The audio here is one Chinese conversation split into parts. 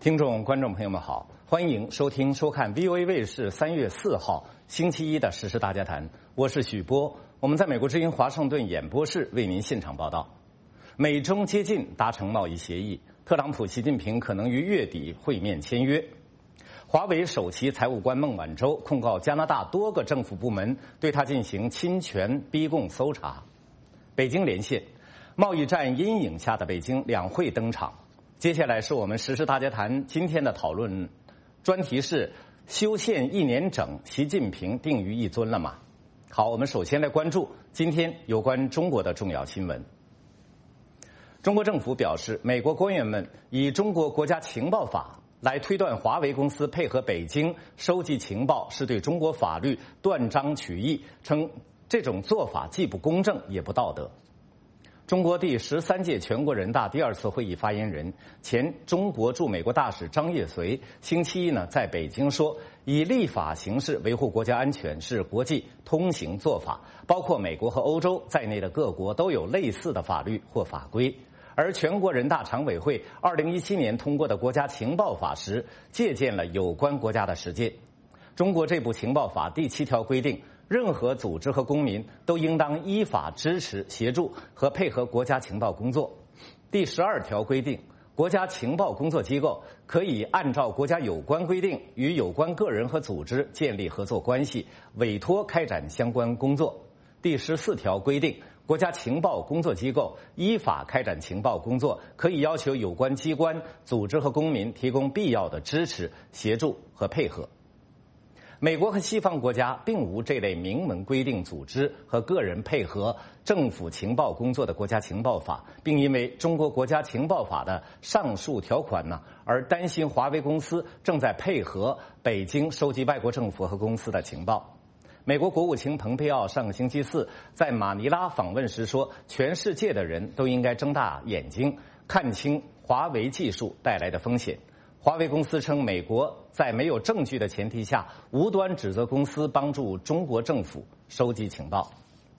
听众、观众朋友们好，欢迎收听、收看 VOA 卫视3月4号星期一的时事大家谈，我是许波，我们在美国之音华盛顿演播室为您现场报道。美中接近达成贸易协议，特朗普、习近平可能于月底会面签约。华为首席财务官孟晚舟控告加拿大多个政府部门对他进行侵权逼供搜查。北京连线，贸易战阴影下的北京两会登场。接下来是我们时事大家谈今天的讨论专题是修宪1年整，习近平定于一尊了吗？好，我们首先来关注今天有关中国的重要新闻。中国政府表示，美国官员们以中国国家情报法来推断华为公司配合北京收集情报是对中国法律断章取义，称这种做法既不公正也不道德。中国第13届全国人大第2次会议发言人、前中国驻美国大使张业遂星期一在北京说，以立法形式维护国家安全是国际通行做法，包括美国和欧洲在内的各国都有类似的法律或法规。而全国人大常委会2017年通过的国家情报法时，借鉴了有关国家的实践。中国这部情报法第7条规定，任何组织和公民都应当依法支持、协助和配合国家情报工作。第12条规定，国家情报工作机构可以按照国家有关规定与有关个人和组织建立合作关系，委托开展相关工作。第14条规定，国家情报工作机构依法开展情报工作，可以要求有关机关、组织和公民提供必要的支持、协助和配合。美国和西方国家并无这类明文规定组织和个人配合政府情报工作的国家情报法，并因为中国国家情报法的上述条款而担心华为公司正在配合北京收集外国政府和公司的情报。美国国务卿蓬佩奥上个星期四在马尼拉访问时说，全世界的人都应该睁大眼睛，看清华为技术带来的风险。华为公司称，美国在没有证据的前提下，无端指责公司帮助中国政府收集情报。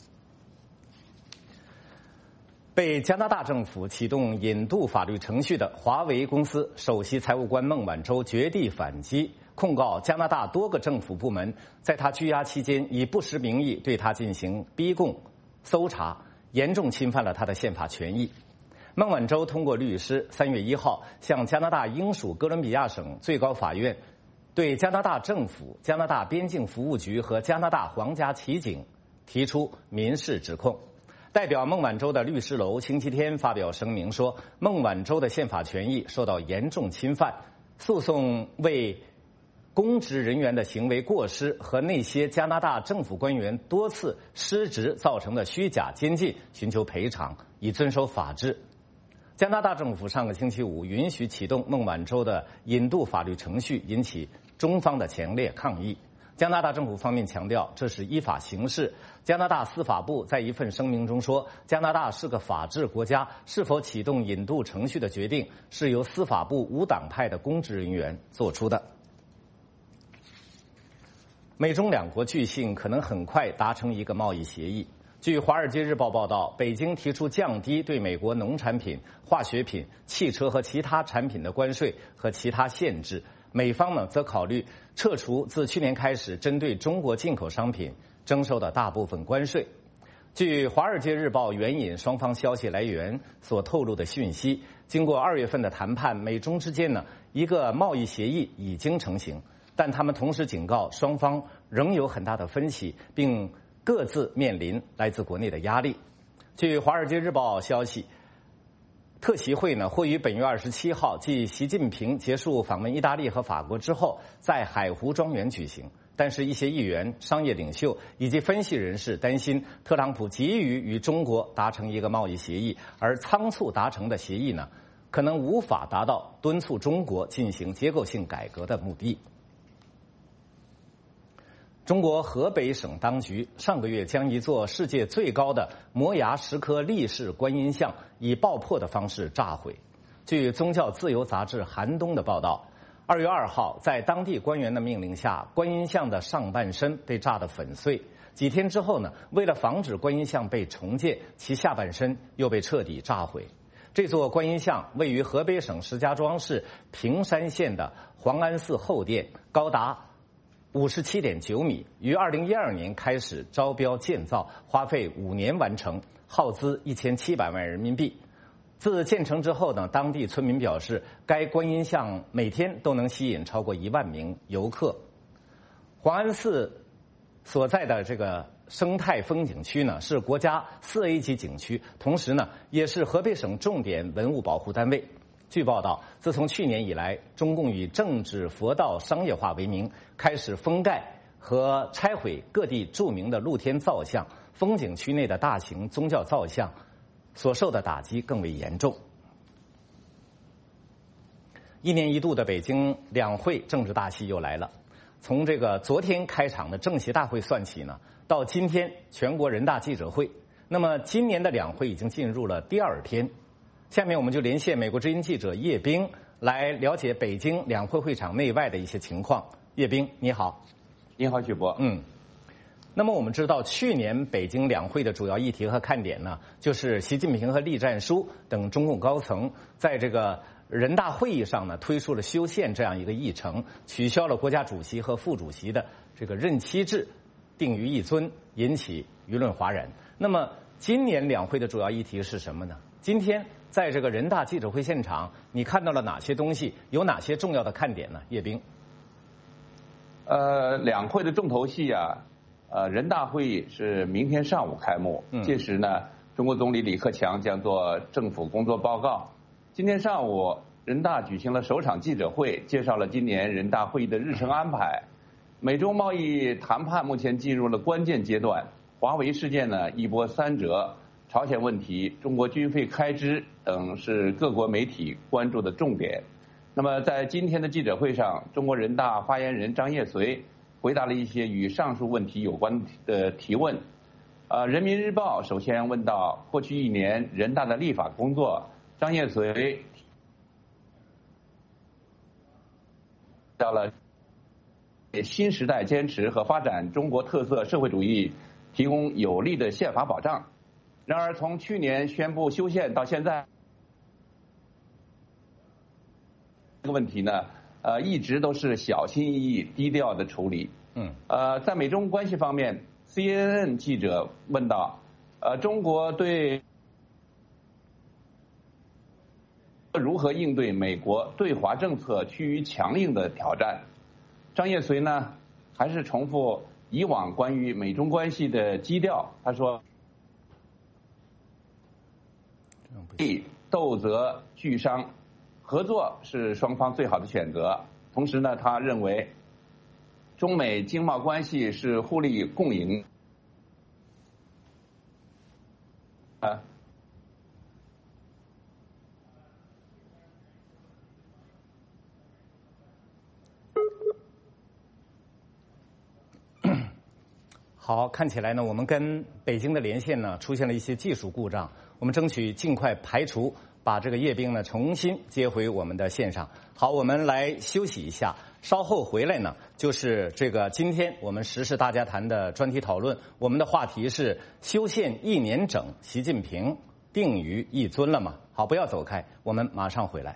被加拿大政府启动引渡法律程序的华为公司首席财务官孟晚舟绝地反击，控告加拿大多个政府部门在他拘押期间以不实名义对他进行逼供、搜查，严重侵犯了他的宪法权益。孟晚舟通过律师3月1号向加拿大英属哥伦比亚省最高法院对加拿大政府、加拿大边境服务局和加拿大皇家骑警提出民事指控。代表孟晚舟的律师楼星期天发表声明说，孟晚舟的宪法权益受到严重侵犯，诉讼为公职人员的行为过失和那些加拿大政府官员多次失职造成的虚假监禁寻求赔偿，以遵守法治。加拿大政府上个星期五允许启动孟晚舟的引渡法律程序，引起中方的强烈抗议。加拿大政府方面强调，这是依法行事。加拿大司法部在一份声明中说，加拿大是个法治国家，是否启动引渡程序的决定是由司法部无党派的公职人员做出的。美中两国据信可能很快达成一个贸易协议。据《华尔街日报》报道，北京提出降低对美国农产品、化学品、汽车和其他产品的关税和其他限制，美方则考虑撤除自去年开始针对中国进口商品征收的大部分关税。据《华尔街日报》援引双方消息来源所透露的讯息，经过2月份的谈判，美中之间一个贸易协议已经成型，但他们同时警告双方仍有很大的分歧，并各自面临来自国内的压力。据《华尔街日报》消息，特席会会于本月27号，即习近平结束访问意大利和法国之后，在海湖庄园举行。但是，一些议员、商业领袖以及分析人士担心，特朗普急于与中国达成一个贸易协议，而仓促达成的协议可能无法达到敦促中国进行结构性改革的目的。中国河北省当局上个月将一座世界最高的摩崖石刻立式观音像以爆破的方式炸毁。据宗教自由杂志《寒冬》的报道，2月2号，在当地官员的命令下，观音像的上半身被炸得粉碎。几天之后为了防止观音像被重建，其下半身又被彻底炸毁。 这座观音像位于河北省石家庄市平山县的黄安寺后殿，高达57.9米，于2012年开始招标建造，花费5年完成，耗资1700万人民币。自建成之后呢，当地村民表示，该观音像每天都能吸引超过1万名游客。黄安寺所在的这个生态风景区呢，是国家4A 级景区，同时呢，也是河北省重点文物保护单位。据报道，自从去年以来，中共以政治佛道商业化为名，开始封盖和拆毁各地著名的露天造像，风景区内的大型宗教造像所受的打击更为严重。1年1度的北京两会政治大戏又来了。从这个昨天开场的政协大会算起呢，到今天全国人大记者会，那么今年的两会已经进入了第2天。下面我们就连线美国之音记者叶冰来了解北京两会会场内外的一些情况。叶冰，你好。 你好，许博。 那么我们知道，去年北京两会的主要议题和看点呢，就是习近平和栗战书等中共高层在这个人大会议上呢推出了修宪这样一个议程，取消了国家主席和副主席的这个任期制，定于一尊，引起舆论哗然。那么今年两会的主要议题是什么呢？今天在这个人大记者会现场，你看到了哪些东西？有哪些重要的看点呢？叶冰。 两会的重头戏啊，人大会议是明天上午开幕，届时呢，中国总理李克强将做政府工作报告。今天上午，人大举行了首场记者会，介绍了今年人大会议的日程安排。美中贸易谈判目前进入了关键阶段，华为事件呢一波三折，朝鲜问题、中国军费开支等是各国媒体关注的重点。那么在今天的记者会上，中国人大发言人张业遂回答了一些与上述问题有关的提问。人民日报首先问到过去1年人大的立法工作，张业遂到了新时代坚持和发展中国特色社会主义提供有力的宪法保障。然而，从去年宣布修宪到现在，这个问题呢，一直都是小心翼翼、低调的处理。在美中关系方面 ，CNN 记者问到，中国对如何应对美国对华政策趋于强硬的挑战？张业遂呢，还是重复以往关于美中关系的基调。他说：“斗则俱伤，合作是双方最好的选择。同时呢，他认为中美经贸关系是互利共赢。” 好，看起来呢，我们跟北京的连线呢出现了一些技术故障，我们争取尽快排除，把这个叶冰呢重新接回我们的线上。好，我们来休息一下，稍后回来呢，就是这个今天我们时事大家谈的专题讨论，我们的话题是修宪1年整，习近平定于一尊了吗？好，不要走开，我们马上回来。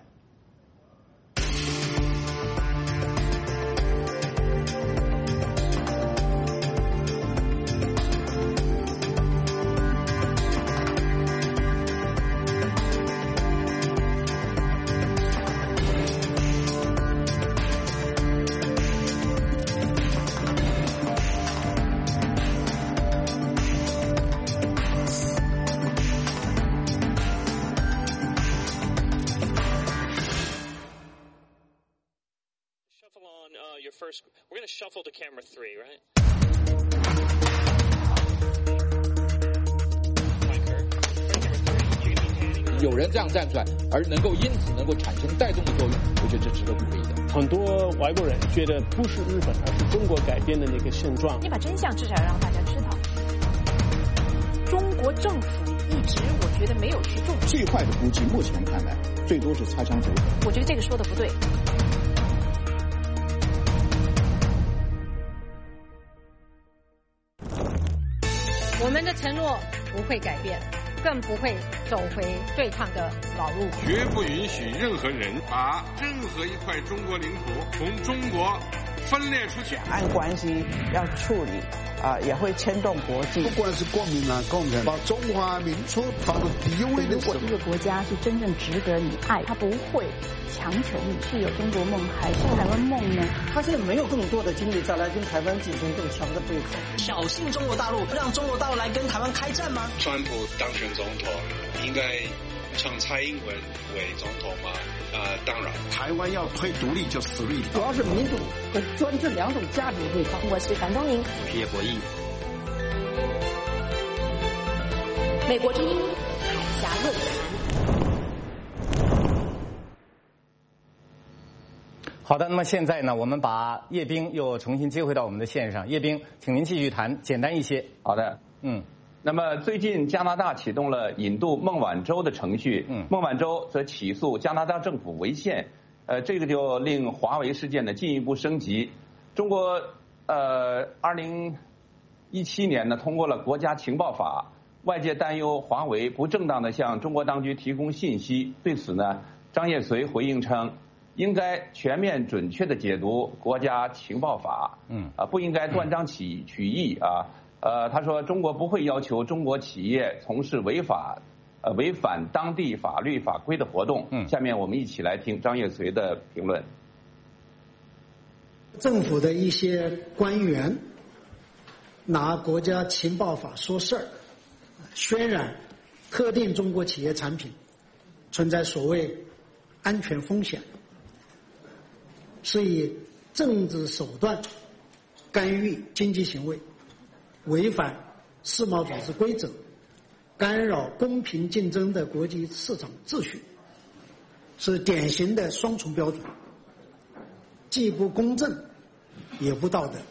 We're going to shuffle to camera 3, right? 有人这样站出来，而因此能够产生带动的作用，我觉得这值得鼓励的。 很多外国人觉得不是日本，而是中国改变的那个现状。 你把真相至少让大家知道。中国政府一直我觉得没有去重视。 最坏的估计，目前看来最多是擦枪走火。 我觉得这个说的不对。 我们的承诺不会改变， 更不会走回对抗的老路。 绝不允许任何人把任何一块中国领土从中国分裂出去。 两岸关系要处理也会牵动国际。 不管是国民党、共产党，把中华民族放到第一位的时候。 如果一个国家是真正值得你爱，他不会强求你是有中国梦还是台湾梦呢？ 他现在没有更多的精力再来跟台湾进行更强的对抗。 挑衅中国大陆，让中国大陆来跟台湾开战吗？ 川普当选总统，应该让蔡英文为总统吗？当然， 台湾要推独立就死立。 主要是民主和专制两种价值对抗。 我是樊东宁， 我是叶国义。 美国之音海峡论坛。 好的，那么现在呢，我们把叶冰又重新接回到我们的线上。叶冰，请您继续谈，简单一些。 好的，那么最近加拿大启动了引渡孟晚舟的程序，孟晚舟则起诉加拿大政府违宪，这个就令华为事件呢进一步升级。中国2017年呢通过了国家情报法，外界担忧华为不正当的向中国当局提供信息，对此呢，张业遂回应称，应该全面准确地解读国家情报法，不应该断章取义啊。他说中国不会要求中国企业从事违反当地法律法规的活动。下面我们一起来听张业遂的评论。 政府的一些官员拿国家情报法说事儿，渲染特定中国企业产品存在所谓安全风险，是以政治手段干预经济行为，违反世贸组织规则，干扰公平竞争的国际市场秩序，是典型的双重标准，既不公正也不道德。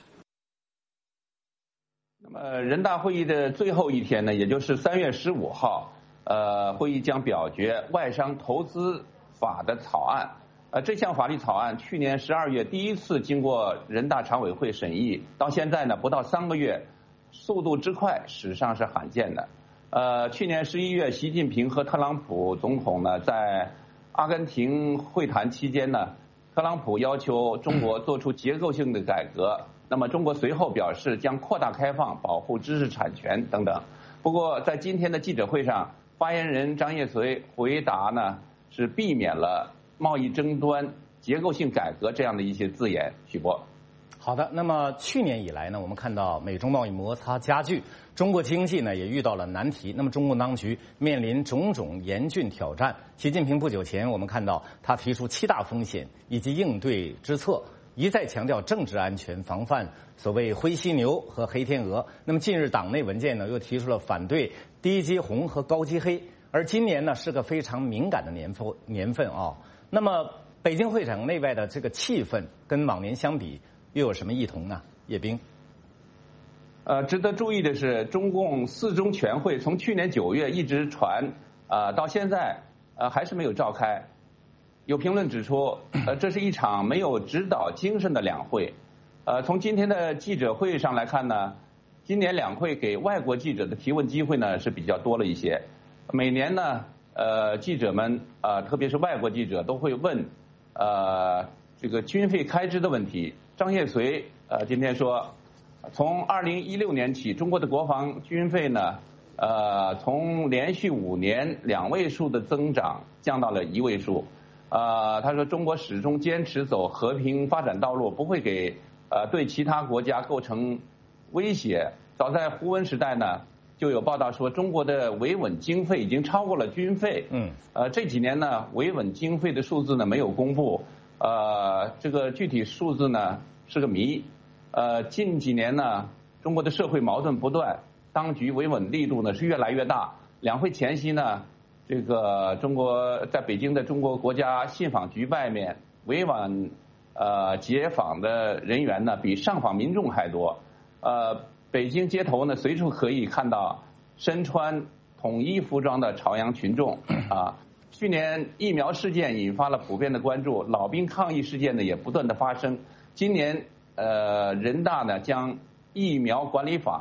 那么人大会议的最后一天呢，也就是3月15号，会议将表决外商投资法的草案。这项法律草案去年12月第一次经过人大常委会审议，到现在呢不到3个月，速度之快史上是罕见的。去年11月，习近平和特朗普总统呢在阿根廷会谈期间呢，特朗普要求中国做出结构性的改革，那么中国随后表示将扩大开放、保护知识产权等等。不过在今天的记者会上，发言人张业遂回答呢是避免了贸易争端、结构性改革这样的一些字眼。许波， 好的。那么去年以来呢，我们看到美中贸易摩擦加剧，中国经济呢也遇到了难题。那么中共当局面临种种严峻挑战。习近平不久前我们看到他提出7大风险以及应对之策，一再强调政治安全，防范所谓灰犀牛和黑天鹅。那么近日党内文件呢又提出了反对低基红和高基黑。而今年呢是个非常敏感的年份啊。那么北京会场内外的这个气氛跟往年相比又有什么异同呢？叶冰。 值得注意的是，中共4中全会从去年9月一直传到现在还是没有召开。有评论指出，这是一场没有指导精神的两会。从今天的记者会上来看呢，今年两会给外国记者的提问机会呢是比较多了一些。每年呢，记者们特别是外国记者都会问这个军费开支的问题。张业遂今天说，从2016年起，中国的国防军费呢从连续5年2位数的增长降到了1位数。他说中国始终坚持走和平发展道路，不会给对其他国家构成威胁。早在胡温时代呢，就有报道说中国的维稳经费已经超过了军费。这几年呢，维稳经费的数字呢没有公布，这个具体数字呢是个谜。近几年呢，中国的社会矛盾不断，当局维稳力度呢是越来越大。两会前夕呢，这个中国在北京的中国国家信访局外面维稳解访的人员呢比上访民众还多。北京街头呢随处可以看到身穿统一服装的朝阳群众啊。去年疫苗事件引发了普遍的关注，老兵抗议事件呢也不断的发生。今年人大呢将疫苗管理法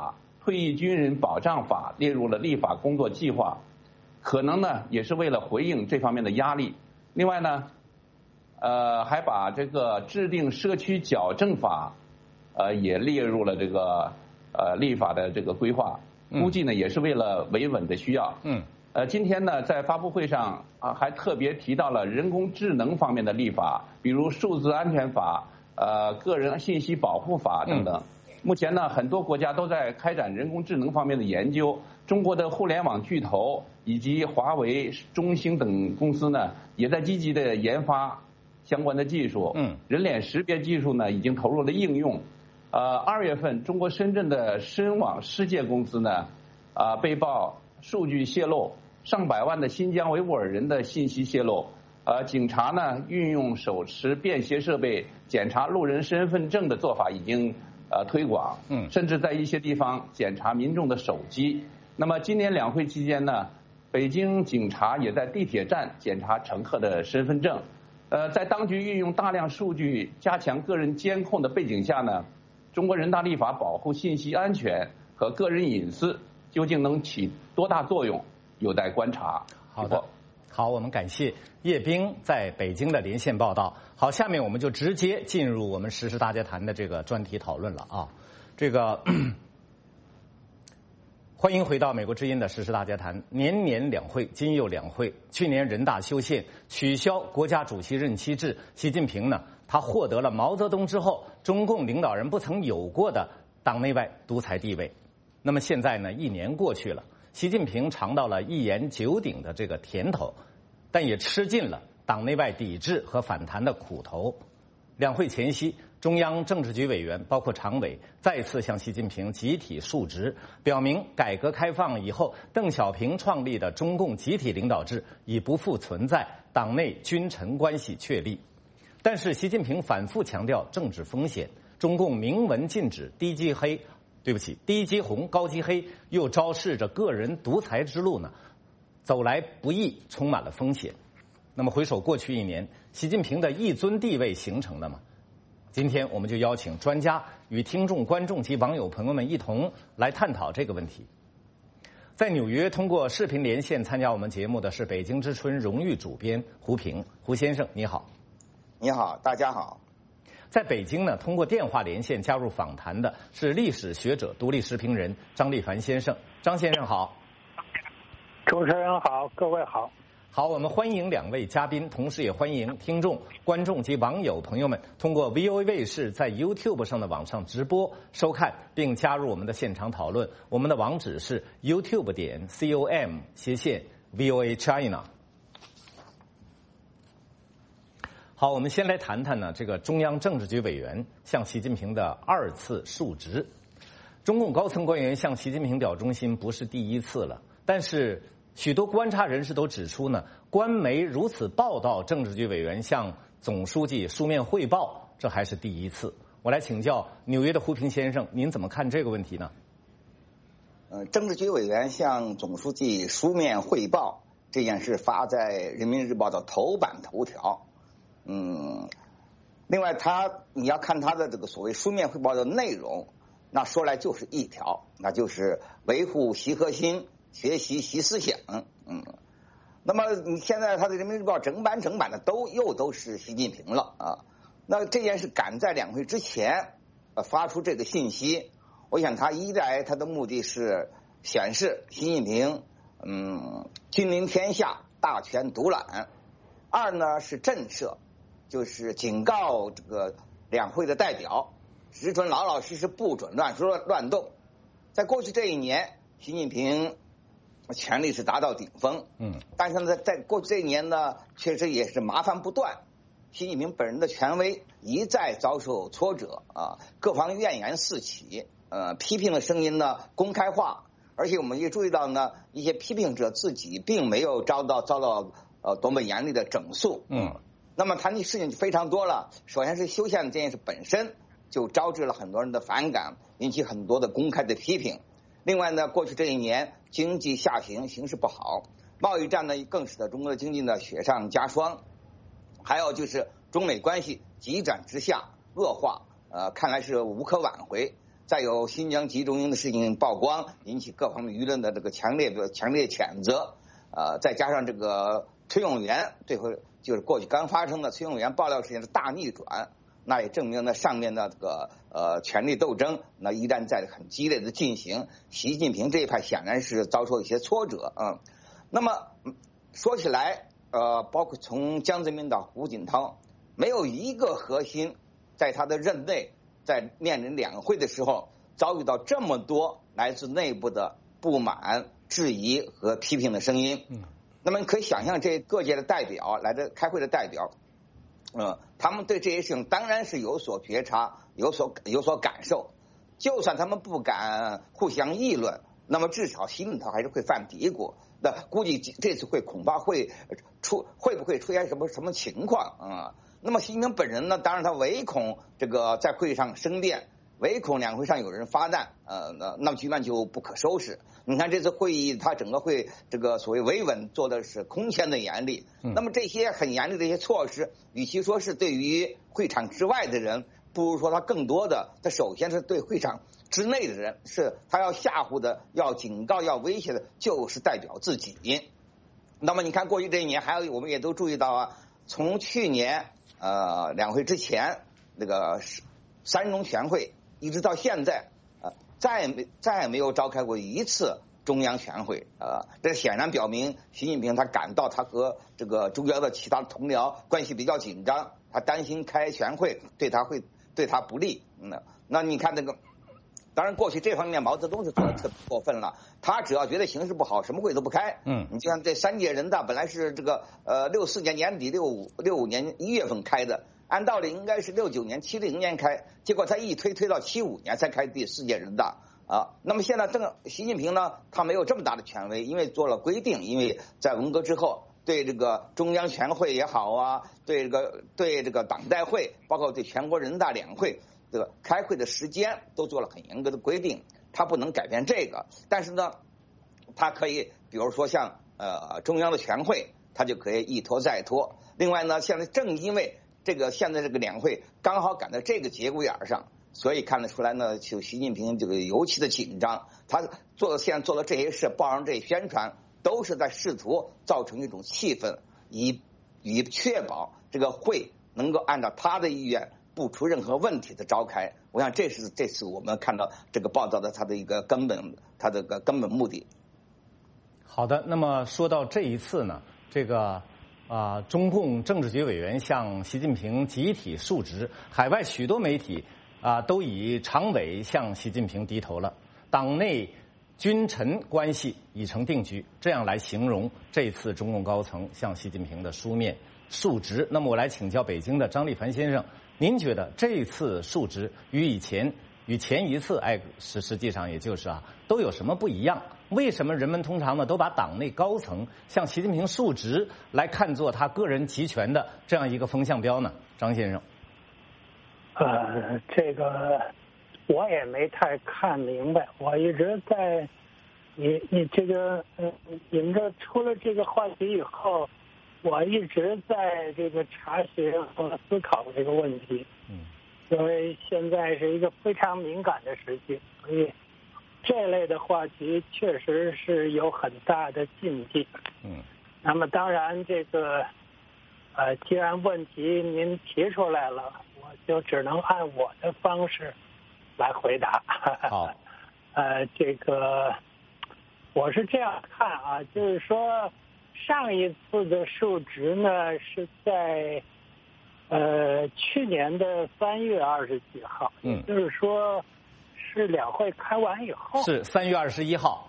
退役军人保障法列入了立法工作计划，可能呢也是为了回应这方面的压力。另外呢，还把这个制定社区矫正法，也列入了这个立法的这个规划，估计呢也是为了维稳的需要。今天呢在发布会上还特别提到了人工智能方面的立法，比如数字安全法、个人信息保护法等等。目前呢，很多国家都在开展人工智能方面的研究。中国的互联网巨头以及华为、中兴等公司呢，也在积极的研发相关的技术。人脸识别技术呢，已经投入了应用。2月份，中国深圳的深网世界公司呢，被曝数据泄露，上百万的新疆维吾尔人的信息泄露。警察呢，运用手持便携设备检查路人身份证的做法已经推广，甚至在一些地方检查民众的手机。那么今年两会期间呢，北京警察也在地铁站检查乘客的身份证。在当局运用大量数据加强个人监控的背景下呢，中国人大立法保护信息安全和个人隐私究竟能起多大作用，有待观察。 好的。好，我们感谢叶冰在北京的连线报道。好，下面我们就直接进入我们时事大家谈的这个专题讨论了啊。这个欢迎回到美国之音的时事大家谈。年年两会，今又两会。去年人大修宪，取消国家主席任期制，习近平呢，他获得了毛泽东之后中共领导人不曾有过的党内外独裁地位。那么现在呢，1年过去了。习近平尝到了一言九鼎的这个甜头，但也吃尽了党内外抵制和反弹的苦头。两会前夕，中央政治局委员包括常委再次向习近平集体述职，表明改革开放以后邓小平创立的中共集体领导制已不复存在，党内君臣关系确立。但是习近平反复强调政治风险，中共明文禁止低级红高级黑，又昭示着个人独裁之路呢，走来不易，充满了风险。那么回首过去1年，习近平的一尊地位形成了吗？今天我们就邀请专家与听众、观众及网友朋友们一同来探讨这个问题。在纽约通过视频连线参加我们节目的是北京之春荣誉主编胡平，胡先生你好。 你好，大家好。 在北京呢，通过电话连线加入访谈的是历史学者、独立时评人张立凡先生。张先生好。 主持人好，各位好。 好，我们欢迎2位嘉宾，同时也欢迎听众、观众及网友朋友们通过 VOA 卫视在 YouTube 上的网上直播收看，并加入我们的现场讨论。我们的网址是 youtube.com/VOA China。好，我们先来谈谈呢，这个中央政治局委员向习近平的2次述职。中共高层官员向习近平表忠心不是第一次了，但是许多观察人士都指出呢，官媒如此报道政治局委员向总书记书面汇报，这还是第一次。我来请教纽约的胡平先生，您怎么看这个问题呢？ 政治局委员向总书记书面汇报这件事发在《人民日报》的头版头条。另外你要看他的这个所谓书面汇报的内容，那说来就是一条，那就是维护习核心，学习习思想。那么你现在他的《人民日报》整版的都是习近平了啊。那这件事赶在两会之前发出这个信息，我想他一来他的目的是显示习近平君临天下，大权独揽；二呢是震慑，就是警告这个两会的代表，只准老老实实，不准乱说乱动。在过去这1年，习近平权力是达到顶峰，但是呢，在过去这1年呢，确实也是麻烦不断。习近平本人的权威一再遭受挫折啊，各方怨言四起，批评的声音呢公开化，而且我们也注意到呢，一些批评者自己并没有遭到多么严厉的整肃。那么谈起事情就非常多了。首先是修宪这件事本身就招致了很多人的反感，引起很多的公开的批评。另外呢，过去这1年经济下行，形势不好，贸易战呢更使得中国的经济呢雪上加霜。还有就是中美关系急转直下恶化，看来是无可挽回。 再有新疆集中营的事情曝光，引起各方面舆论的这个强烈谴责，再加上这个崔永元这回就是过去刚发生的崔永元爆料事件的大逆转，那也证明了上面的这个权力斗争那依然在很激烈的进行，习近平这一派显然是遭受一些挫折啊。那么说起来，包括从江泽民到胡锦涛，没有一个核心在他的任内，在面临两会的时候遭遇到这么多来自内部的不满、质疑和批评的声音。那么你可以想象，这各界的代表来的开会的代表，他们对这些事情当然是有所觉察、有所感受。就算他们不敢互相议论，那么至少心里头还是会犯嘀咕。那估计这次恐怕会不会出现什么情况啊？那么习近平本人呢，当然他唯恐这个在会上生变，唯恐两会上有人发难，那么局面就不可收拾。你看这次会议，他整个会这个所谓维稳做的是空前的严厉。那么这些很严厉的一些措施，与其说是对于会场之外的人，不如说他更多的，他首先是对会场之内的人，是他要吓唬的、要警告、要威胁的，就是代表自己。那么你看过去这一年，还有我们也都注意到啊，从去年两会之前那个三中全会，一直到现在再也没有召开过一次中央全会这显然表明习近平他感到他和这个中央的其他同僚关系比较紧张，他担心开全会对他不利。那你看那个，当然过去这方面毛泽东是做的特别过分了，他只要觉得形势不好，什么会都不开。你就像这3届人大本来是这个64年年底65年1月份开的，按道理应该是69年70年开，结果他一推到75年才开第4届人大那么现在习近平呢，他没有这么大的权威，因为做了规定，因为在文革之后对这个中央全会也好啊，对这个党代会，包括对全国人大两会这个开会的时间都做了很严格的规定，他不能改变这个。但是呢，他可以比如说像中央的全会，他就可以一拖再拖。另外呢，现在正因为现在这个两会刚好赶在这个节骨眼上，所以看得出来呢，就习近平这个尤其的紧张。他现在做的这些事，报上这些宣传，都是在试图造成一种气氛，以确保这个会能够按照他的意愿，不出任何问题的召开。我想这是这次我们看到这个报道的它的一个根本目的。 好的，那么说到这一次呢，这个中共政治局委员向习近平集体述职，海外许多媒体都以常委向习近平低头了，党内君臣关系已成定局，这样来形容这次中共高层向习近平的书面述职。那么我来请教北京的张立凡先生，您觉得这次述职与前一次实际上也就是都有什么不一样？为什么人们通常呢都把党内高层向习近平述职来看作他个人集权的这样一个风向标呢？张先生。 这个我也没太看明白，我一直在你这个你们这出了这个话题以后，我一直在这个查询和思考这个问题。因为现在是一个非常敏感的时期，所以这类的话题确实是有很大的禁忌。那么当然这个既然问题您提出来了，我就只能按我的方式来回答。 好， 这个我是这样看就是说上一次的述职呢是在去年的3月20几号，也就是说是两会开完以后， 是3月21号。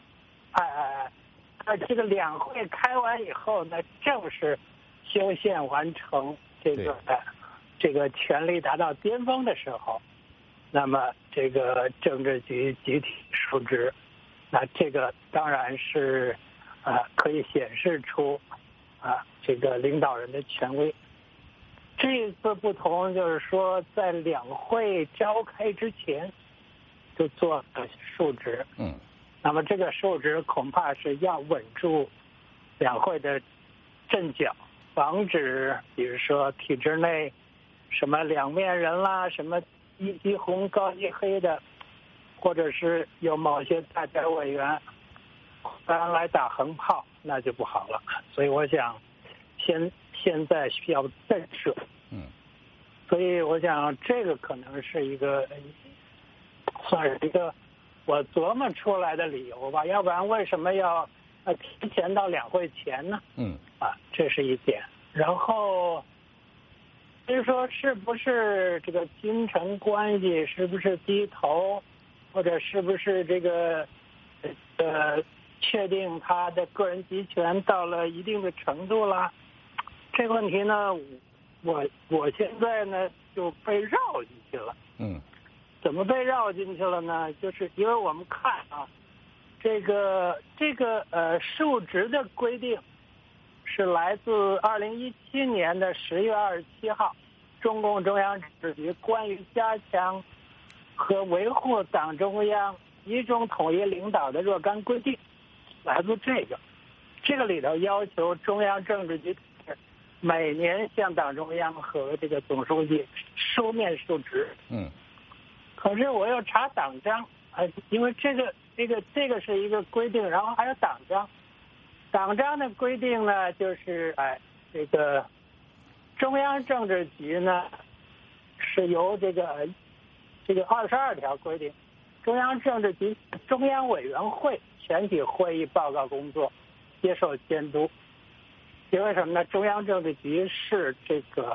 这个两会开完以后呢，正式修宪完成，这个权力达到巅峰的时候，那么这个政治局集体述职，那这个当然是可以显示出这个领导人的权威。这一次不同就是说，在两会召开之前就做了述职。那么这个述职恐怕是要稳住两会的阵脚，防止比如说体制内什么两面人啦，什么一级红高一黑的或者是有某些大家委员来打横炮，那就不好了。所以我想，现在需要震慑。所以我想这个可能是一个，算是一个我琢磨出来的理由吧。要不然为什么要提前到两会前呢？这是一点。然后，至于说是不是这个君臣关系是不是低头，或者是不是这个确定他的个人集权到了一定的程度了，这个问题呢，我现在呢就被绕进去了。怎么被绕进去了呢？就是因为我们看啊，这个数值的规定是来自2017年的10月27号，中共中央政治局关于加强和维护党中央集中统一领导的若干规定，来自这个里头要求中央政治局每年向党中央和这个总书记书面述职。可是我又查党章，因为这个是一个规定，然后还有党章。党章的规定呢，就是这个中央政治局呢是由这个22条规定，中央政治局中央委员会全体会议报告工作接受监督。因为什么呢？中央政治局是这个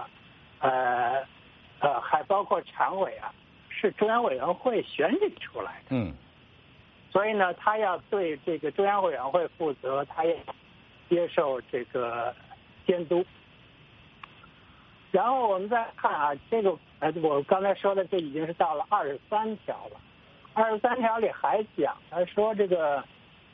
还包括常委啊，是中央委员会选举出来的。所以呢，他要对这个中央委员会负责，他也接受这个监督。然后我们再看啊，这个我刚才说的，这已经是到了23条了。23条里还讲，他说这个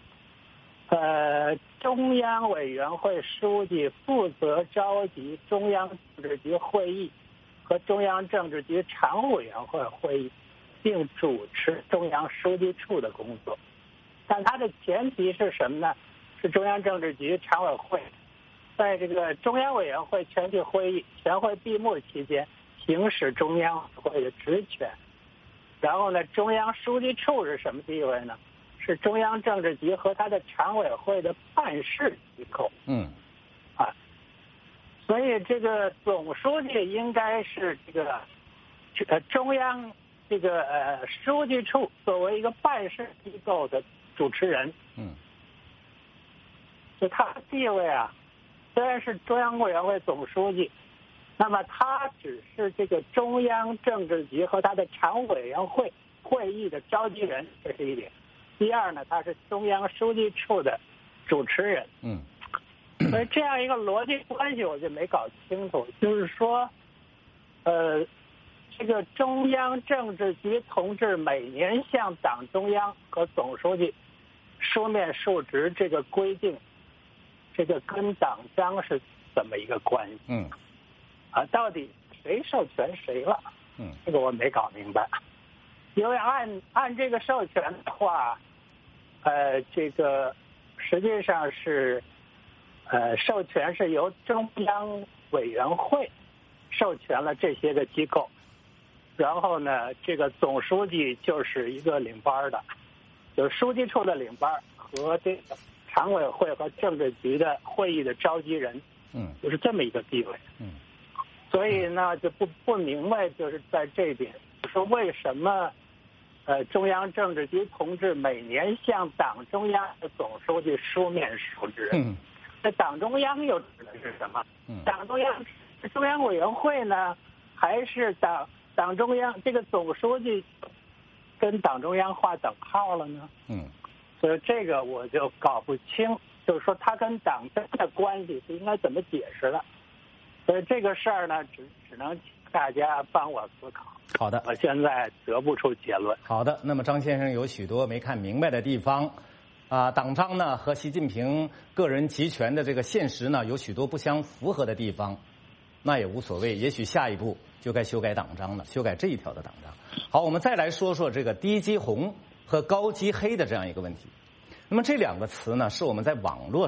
中央委员会书记负责召集中央政治局会议和中央政治局常务委员会会议，并主持中央书记处的工作。但它的前提是什么呢？是中央政治局常委会在这个中央委员会全体会议全会闭幕期间行使中央委会的职权。然后呢，中央书记处是什么地位呢？是中央政治局和他的常委会的办事机构。所以这个总书记应该是这个中央这个书记处作为一个办事机构的主持人。就他的地位啊，虽然是中央委员会总书记，那么他只是这个中央政治局和他的常委员会会议的召集人，这是一点。第二呢，他是中央书记处的主持人。所以这样一个逻辑关系我就没搞清楚，就是说，这个中央政治局同志每年向党中央和总书记书面述职这个规定，这个跟党章是怎么一个关系？到底谁授权谁了？这个我没搞明白。因为按这个授权的话，这个实际上是。授权是由中央委员会授权了这些个机构，然后呢，这个总书记就是一个领班的，就是书记处的领班和这个常委会和政治局的会议的召集人，就是这么一个地位。所以呢，就不明白，就是在这点，说为什么中央政治局同志每年向党中央的总书记书面述职。这党中央又指的是什么？党中央是中央委员会呢，还是党中央这个总书记跟党中央划等号了呢？所以这个我就搞不清，就是说他跟党争的关系是应该怎么解释的？所以这个事儿呢，只能请大家帮我思考。 好的， 我现在得不出结论。 好的，那么张先生有许多没看明白的地方。党章呢和习近平个人集权的这个现实呢有许多不相符合的地方，那也无所谓，也许下一步就该修改党章了，修改这一条的党章。好，我们再来说说这个低级红和高级黑的这样一个问题。那么这两个词呢是我们在网络上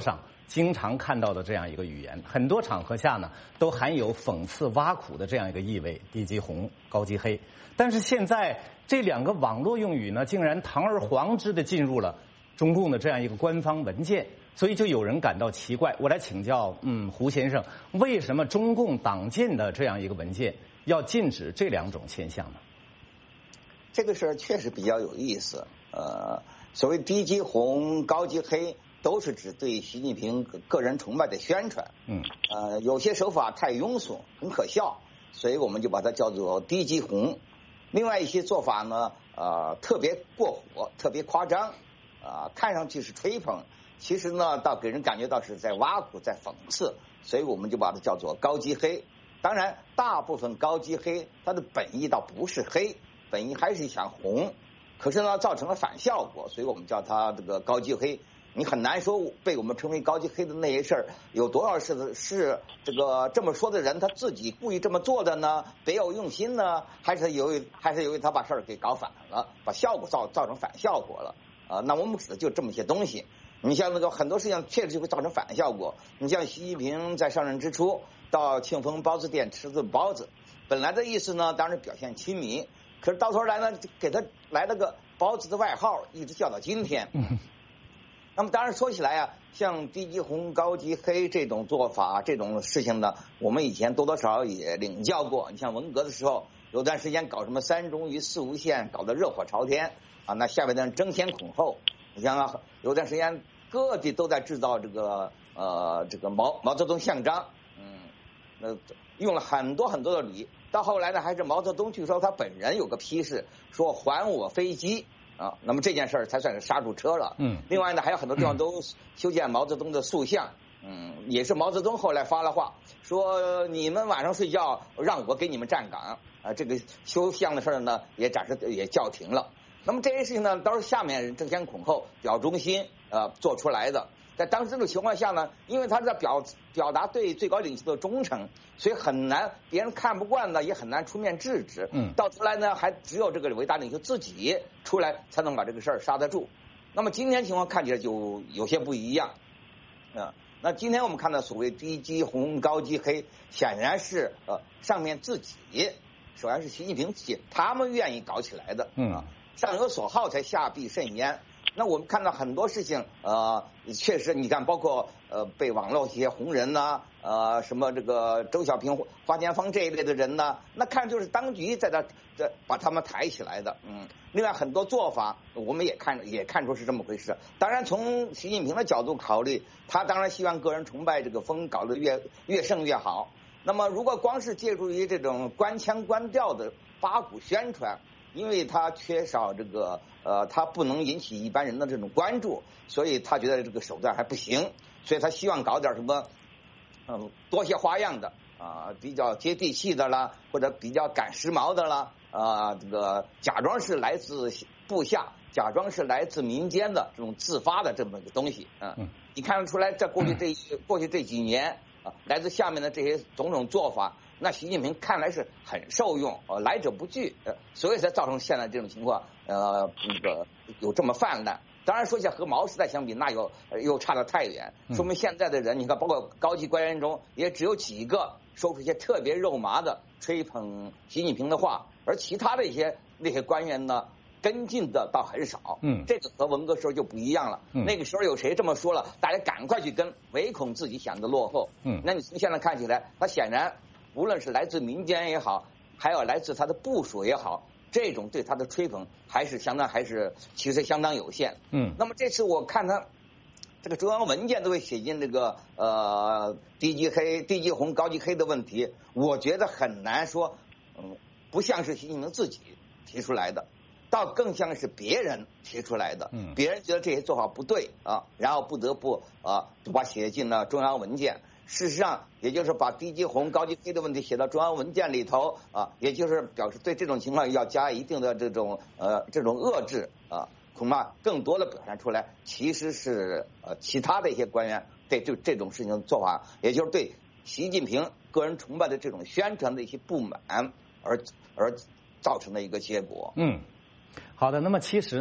经常看到的这样一个语言，很多场合下呢都含有讽刺挖苦的这样一个意味，低级红、高级黑。但是现在这两个网络用语呢，竟然堂而皇之的进入了中共的这样一个官方文件，所以就有人感到奇怪。我来请教，胡先生，为什么中共党建的这样一个文件要禁止这两种现象呢？ 这个事儿确实比较有意思。所谓低级红、高级黑，都是指对习近平个人崇拜的宣传。有些手法太庸俗，很可笑，所以我们就把它叫做低级红。另外一些做法呢，特别过火，特别夸张，看上去是吹捧，其实呢，倒给人感觉到是在挖苦，在讽刺，所以我们就把它叫做高级黑。当然，大部分高级黑，它的本意倒不是黑，本意还是想红，可是呢，造成了反效果，所以我们叫它这个高级黑。你很难说被我们称为高级黑的那些事儿，有多少是这个这么说的人他自己故意这么做的呢？别有用心呢？还是由于他把事儿给搞反了，把效果造成反效果了？那我们指的就这么些东西。你像那个很多事情确实会造成反效果。你像习近平在上任之初到庆丰包子店吃顿包子，本来的意思呢，当然表现亲民，可是到头来呢，给他来了个包子的外号，一直叫到今天。那么当然说起来啊，像低级红、高级黑这种做法、这种事情呢，我们以前多多少少也领教过。你像文革的时候，有段时间搞什么三中与四无限，搞得热火朝天啊，那下面的人争先恐后。你像有段时间各地都在制造这个毛泽东像章，用了很多很多的礼。到后来呢，还是毛泽东据说他本人有个批示，说还我飞机。那么这件事儿才算是刹住车了。另外呢，还有很多地方都修建毛泽东的塑像。也是毛泽东后来发了话，说你们晚上睡觉，让我给你们站岗。这个修像的事儿呢，也叫停了。那么这些事情呢，都是下面人争先恐后、表忠心做出来的。在当时这种情况下呢，因为他在表达对最高领袖的忠诚，所以很难，别人看不惯呢，也很难出面制止。到头来呢，还只有这个伟大领袖自己出来，才能把这个事儿刹得住。那么今天情况看起来就有些不一样。那今天我们看到所谓低级红、高级黑，显然是上面自己，首先是习近平自己，他们愿意搞起来的。上有所好才下必甚焉。那我们看到很多事情，确实，你看，包括被网络一些红人呐，什么这个周小平、花田芳这一类的人呢，那看就是当局在把他们抬起来的。另外很多做法，我们也看出是这么回事。当然，从习近平的角度考虑，他当然希望个人崇拜这个风搞得越盛越好。那么，如果光是借助于这种官腔官调的八股宣传，因为他缺少这个他不能引起一般人的这种关注，所以他觉得这个手段还不行，所以他希望搞点什么多些花样的比较接地气的啦，或者比较赶时髦的啦这个假装是来自部下，假装是来自民间的这种自发的这么一个东西。你看得出来，在过去这几年来自下面的这些种种做法，那习近平看来是很受用，来者不拒，所以才造成现在这种情况，有这么泛滥。当然说起来和毛时代相比，那又差得太远。说明现在的人，你看，包括高级官员中，也只有几个说出一些特别肉麻的吹捧习近平的话，而其他的那些官员呢，跟进的倒很少。这个和文革时候就不一样了。那个时候有谁这么说了，大家赶快去跟，唯恐自己显得落后。那你从现在看起来，他显然无论是来自民间也好，还有来自他的部属也好，这种对他的吹捧其实相当有限。那么这次我看他这个中央文件都会写进这个低级红、高级黑的问题，我觉得很难说，不像是习近平自己提出来的，倒更像是别人提出来的。别人觉得这些做法不对然后不得不把写进了中央文件。事实上，也就是把低级红、高级黑的问题写到中央文件里头也就是表示对这种情况要加一定的这种遏制恐怕更多的表现出来，其实是其他的一些官员对这种事情的做法，也就是对习近平个人崇拜的这种宣传的一些不满而造成的一个结果。 好的，那么其实呢，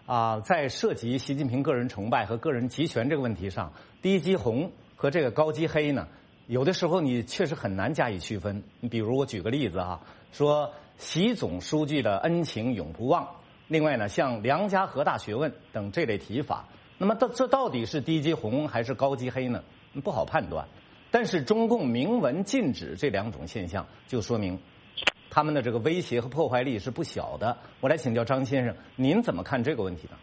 在涉及习近平个人崇拜和个人集权这个问题上，低级红和这个高级黑呢，有的时候你确实很难加以区分。你比如我举个例子说习总书记的恩情永不忘，另外呢，像梁家河大学问等这类提法，那么这到底是低级红还是高级黑呢？不好判断。但是中共明文禁止这两种现象，就说明他们的这个威胁和破坏力是不小的。我来请教张先生，您怎么看这个问题呢？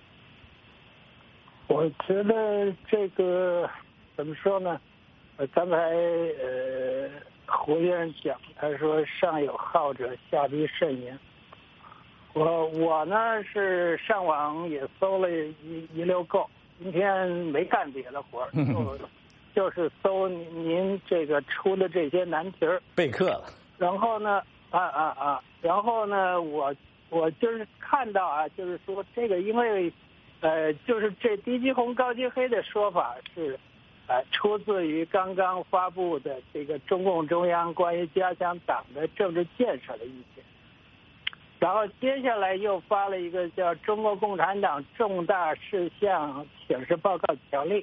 我觉得这个怎么说呢？刚才胡先生讲，他说上有好者，下必甚焉。我呢是上网也搜了一溜够，今天没干别的活儿，就是搜您这个出的这些难题儿， 备课了。 然后呢，然后呢，我就是看到就是说这个，因为就是这低级红高级黑的说法是出自于刚刚发布的这个中共中央关于加强党的政治建设的意见，然后接下来又发了一个叫《中国共产党重大事项请示报告条例》。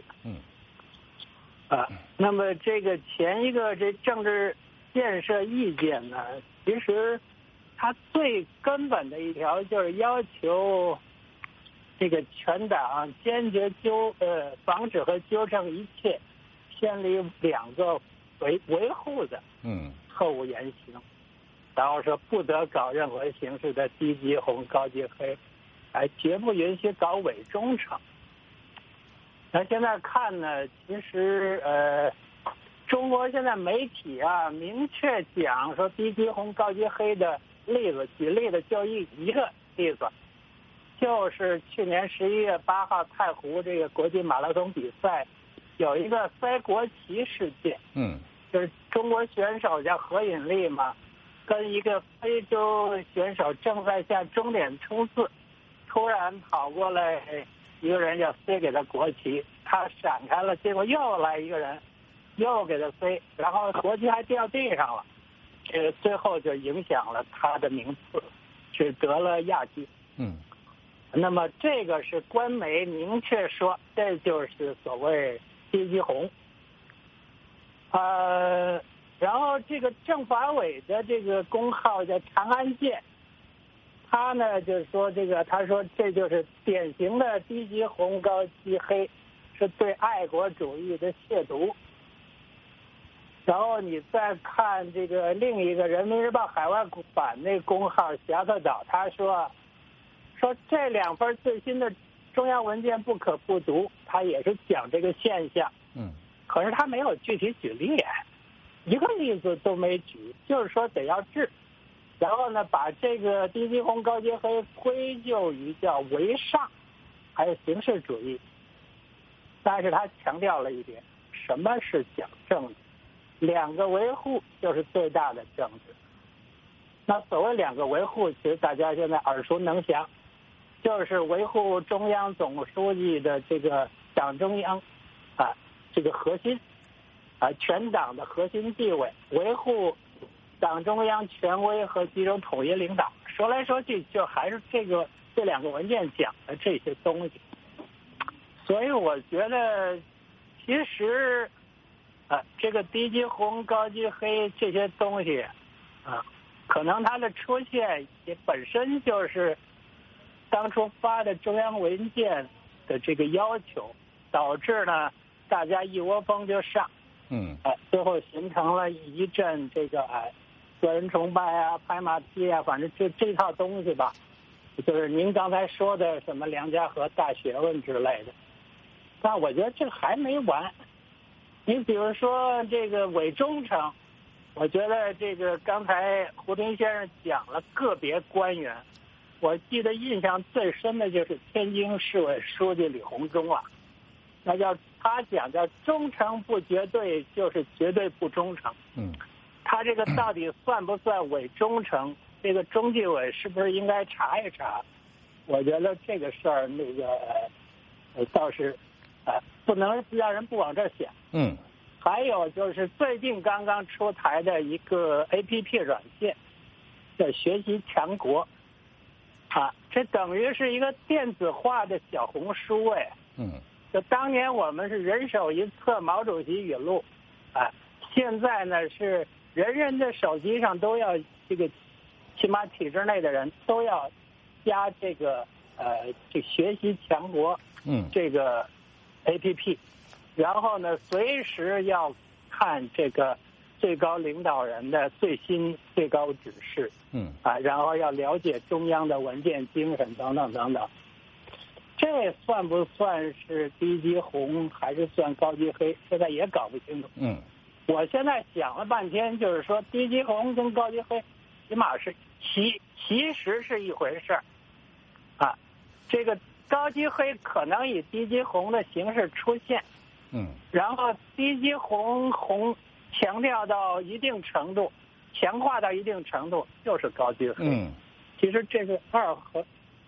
那么这个前一个这政治建设意见呢，其实它最根本的一条就是要求这个全党坚决防止和纠正一切偏离两个维护的错误言行，然后说不得搞任何形式的低级红高级黑，绝不允许搞伪忠诚。那现在看呢，其实中国现在媒体明确讲说低级红高级黑的例子，举例的就一个例子，就是去年11月8号太湖这个国际马拉松比赛有一个塞国旗事件。就是中国选手叫何引力嘛，跟一个非洲选手正在向终点冲刺，突然跑过来一个人要塞给他国旗，他闪开了，结果又来一个人又给他塞，然后国旗还掉地上了，这个最后就影响了他的名次，只得了亚军。那么这个是官媒明确说，这就是所谓低级红。然后这个政法委的这个公号叫长安健，他呢就是说他说这就是典型的低级红高级黑，是对爱国主义的亵渎。然后你再看这个另一个人民日报海外版那公号侠客岛，他说这两份最新的中央文件不可不读，他也是讲这个现象。可是他没有具体举例，一个例子都没举，就是说得要治。然后呢，把这个低级红高级黑归咎于叫为上，还有形式主义。但是他强调了一点，什么是讲政治？两个维护就是最大的政治。那所谓两个维护，其实大家现在耳熟能详，就是维护中央总书记的这个党中央这个核心全党的核心地位，维护党中央权威和集中统一领导。说来说去，就还是这两个文件讲的这些东西。所以我觉得，其实这个低级红高级黑这些东西可能它的出现也本身就是当初发的中央文件的这个要求，导致呢大家一窝蜂就上，最后形成了一阵这个个人崇拜拍马屁反正这套东西吧，就是您刚才说的什么梁家河大学问之类的。但我觉得这还没完，你比如说这个伪忠诚，我觉得这个刚才胡林先生讲了个别官员，我记得印象最深的就是天津市委书记李鸿忠那叫他讲叫忠诚不绝对，就是绝对不忠诚。他这个到底算不算伪忠诚？这个中纪委是不是应该查一查？我觉得这个事儿倒是不能让人不往这想。还有就是最近刚刚出台的一个 APP 软件，叫学习强国。 这等于是一个电子化的小红书哎。就当年我们是人手一册毛主席语录，现在呢是人人的手机上都要这个，起码体制内的人都要加这个这学习强国这个 APP， 然后呢随时要看这个最高领导人的最新最高指示，然后要了解中央的文件精神等等等等。这算不算是低级红还是算高级黑？现在也搞不清楚。我现在想了半天，就是说低级红跟高级黑，起码是其实是一回事儿。这个高级黑可能以低级红的形式出现，然后低级红强调到一定程度，强化到一定程度就是高级黑。其实这个2和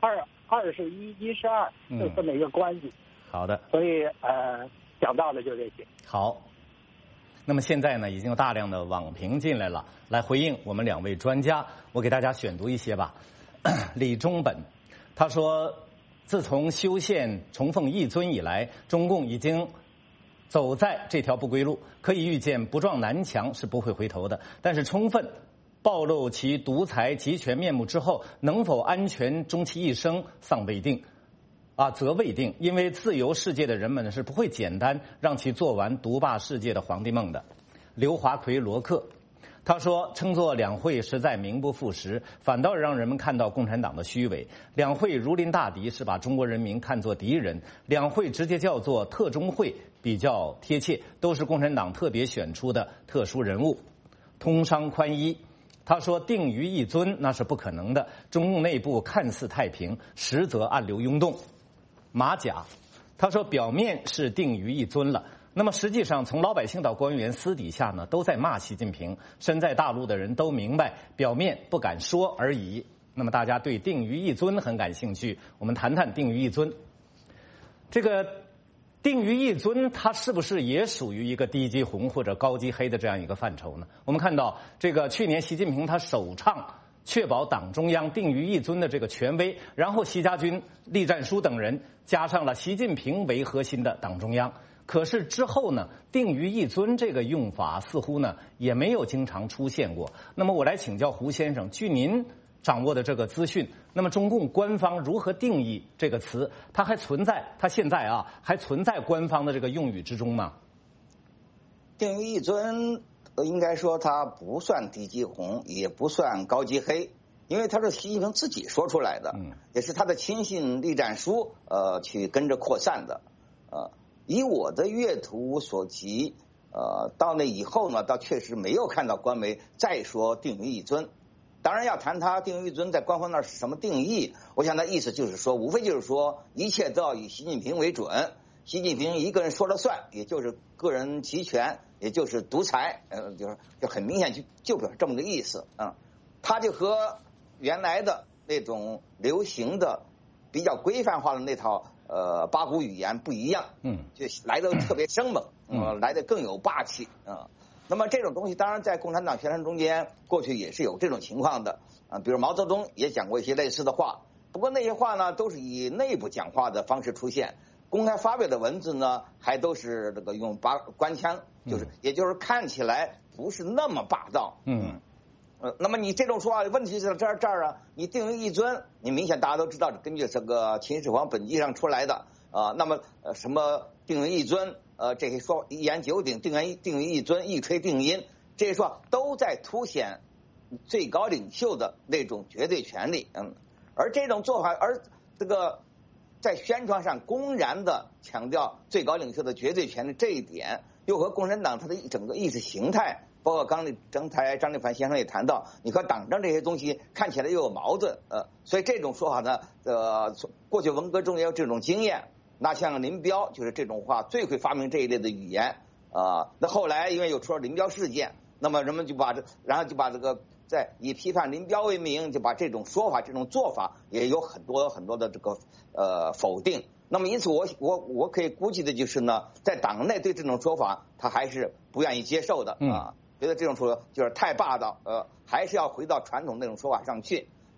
2是1是2，就这么一个关系。 好的。 所以讲到的就这些。 好。那么现在呢，已经有大量的网评进来了，来回应我们2位专家。我给大家选读一些吧。李忠本他说，自从修宪重奉一尊以来，中共已经走在这条不归路，可以预见不撞南墙是不会回头的。但是充分暴露其独裁集权面目之后，能否安全终其一生尚未定，则未定。因为自由世界的人们是不会简单让其做完独霸世界的皇帝梦的。刘华奎罗克他说，称作两会实在名不副实，反倒让人们看到共产党的虚伪。两会如临大敌，是把中国人民看作敌人。两会直接叫做特中会比较贴切，都是共产党特别选出的特殊人物。通商宽衣他说，定于一尊那是不可能的，中共内部看似太平，实则暗流涌动。马甲他说，表面是定于一尊了，那么实际上从老百姓到官员私底下呢都在骂习近平，身在大陆的人都明白，表面不敢说而已。那么大家对定于一尊很感兴趣，我们谈谈定于一尊。这个定于一尊它是不是也属于一个低级红或者高级黑的这样一个范畴呢？我们看到这个去年习近平他首倡确保党中央定于一尊的这个权威，然后习家军、栗战书等人加上了习近平为核心的党中央。可是之后呢，定于一尊这个用法似乎呢也没有经常出现过。那么我来请教胡先生，据您掌握的这个资讯，那么中共官方如何定义这个词？它现在还存在官方的这个用语之中吗？ 定于一尊应该说它不算低级红，也不算高级黑，因为它是习近平自己说出来的，也是他的亲信栗战书去跟着扩散的。以我的阅读所及，到那以后呢，倒确实没有看到官媒再说定于一尊。当然要谈他定于一尊在官方那是什么定义，我想他意思就是说，无非就是说一切都要以习近平为准，习近平一个人说了算，也就是个人集权，也就是独裁，就很明显就表示这么个意思啊。他就和原来的那种流行的比较规范化的那套八股语言不一样，就来得特别生猛，来得更有霸气啊。那么这种东西当然在共产党宣传中间过去也是有这种情况的啊，比如毛泽东也讲过一些类似的话，不过那些话呢都是以内部讲话的方式出现，公开发表的文字呢还都是这个用官腔，也就是看起来不是那么霸道。那么你这种说话问题是这儿啊，你定于一尊，你明显大家都知道根据这个秦始皇本纪上出来的那么什么定于一尊，这些说一言九鼎，定于一尊，一锤定音，这些说都在凸显最高领袖的那种绝对权力。而这种做法，而这个在宣传上公然的强调最高领袖的绝对权力这一点，又和共产党它的整个意识形态，包括刚才张立凡先生也谈到，你和党政这些东西看起来又有矛盾，所以这种说法呢，过去文革中也有这种经验。那像林彪就是这种话最会发明这一类的语言那后来因为有出了林彪事件，那么人们就把这个在以批判林彪为名，就把这种说法、这种做法也有很多很多的这个否定。那么因此我可以估计的就是呢，在党内对这种说法他还是不愿意接受的觉得这种说法就是太霸道，还是要回到传统那种说法上去。